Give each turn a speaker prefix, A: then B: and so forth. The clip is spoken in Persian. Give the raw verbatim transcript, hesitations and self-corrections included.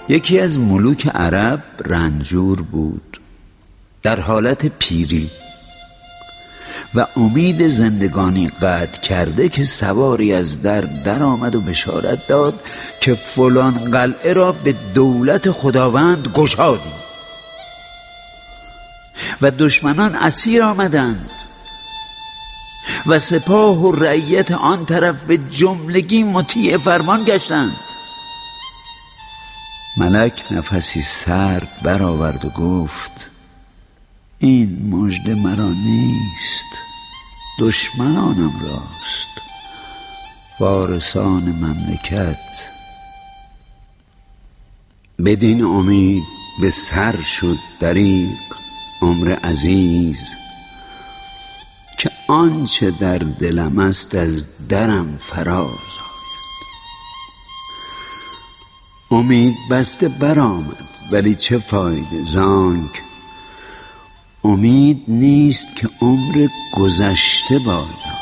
A: یکی از ملوک عرب رنجور بود، در حالت پیری و امید زندگانی قطع کرده که سواری از در در آمد و بشارت داد که فلان قلعه را به دولت خداوند گشادیم و دشمنان اسیر آمدند و سپاه و رعیت آن طرف به جملگی مطیع فرمان گشتند. ملک نفسی سرد برآورد و گفت این مژده مرا نیست، دشمنانم راست، وارثان مملکت. بدین امید به سر شد دریغ عمر عزیز، که آنچه در دلم است از درم فراز آید. امید بسته برآمد ولی چه فایده، زانک امید نیست که عمر گذشته باید.